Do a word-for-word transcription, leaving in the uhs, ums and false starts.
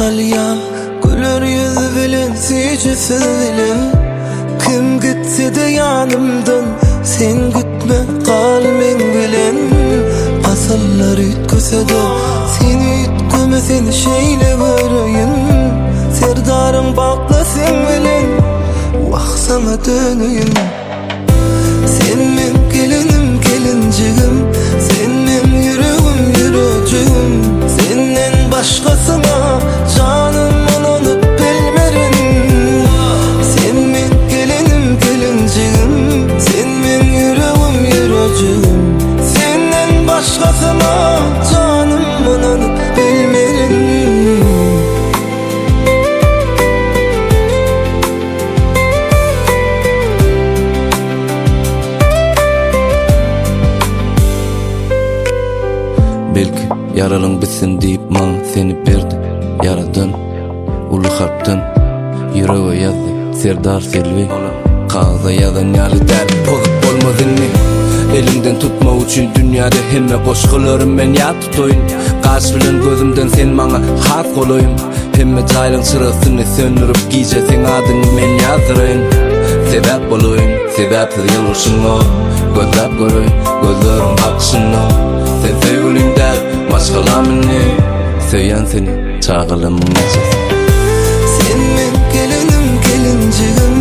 salya, güler yüz bilen seyce söz bilen. Kim gitse de yanımdan, sen gitme kal men bilen. Asallar ütküse de, sen ütküme sen şeyle göreyim. Serdarım bakla sen bilen, vah sana döneyim. Sen men gelinim gelincigim, sen men yüreğim yüreğim. Senden başkasına canım ananıp bilmerin. Sen men gelinim gelincigim, sen men yüreğim yüreğim. Senden başkasına canım ananıp bilmerin. Belki yaralın bitsin deyip man seni berdi. Yaradan, ulu harptan yüreğe yazdı Serdar Selvi. Kağıza yazan yalı der bozuk olmaz inni. Elimden tutma üçün dünyada hemme boşkalarım ben ya tutoyun. Kaş bilen gözümden sen bana has kolayım. Hemme çaylın çırasını söndürüp giyce sen adını men yazdırayım. Sebep olayım, sebepsiz yılışın o. Gözlep göreyim, gözlerim bakışın o. Sen sevgilim der, başkalamını söyleyen seni çağılımın içi. Sen men gelinim gelincigim,